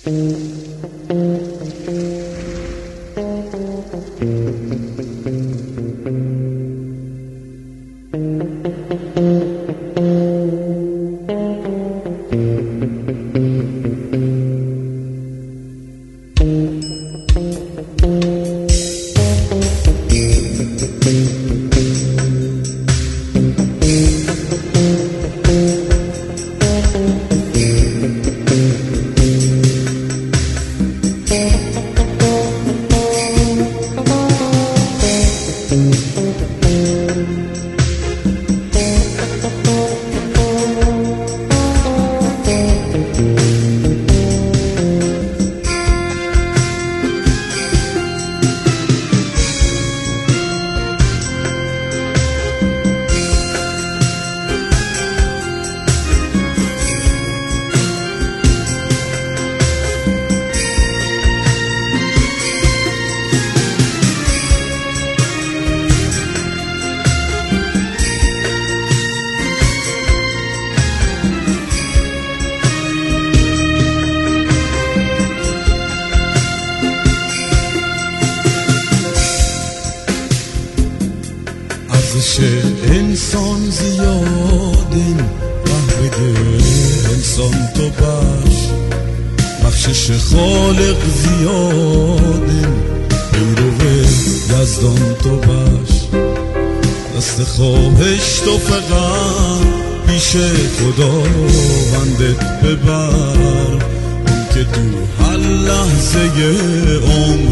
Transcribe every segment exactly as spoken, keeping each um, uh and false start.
ارزش انسان زیادین بده انسان تو باش، بخشش خالق زیادین پیرو یزدان تو باش. دست خواهش تو فقط پیش خدا بندت ببر، اون که تو هر لحظه عمر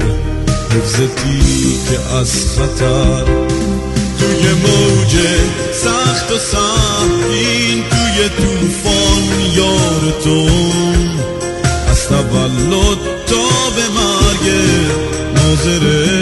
حفظتی که از خطر، توی موج سخت و سنگین توی طوفان یار تو، از تولد تا به مرگ ناظر